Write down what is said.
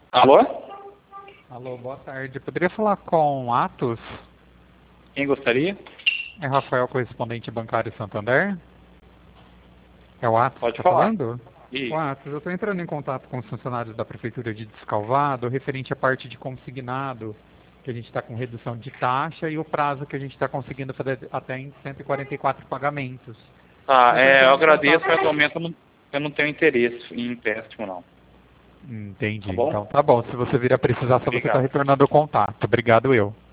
Alô? Alô, boa tarde. Poderia falar com Atos? Quem gostaria? É Rafael, correspondente bancário Santander? É o Atos que Pode está falar. falando? O Isso. Atos, eu estou entrando em contato com os funcionários da Prefeitura de Descalvado, referente à parte de consignado, que a gente está com redução de taxa e o prazo que a gente está conseguindo fazer até em 144 pagamentos. Tá, Eu estou eu entrando em agradeço, contato. mas no momento eu não tenho interesse em empréstimo, não. Tá Entendi. bom? Então tá bom. Se você vir a precisar, só você está Obrigado. retornando o contato. Obrigado eu.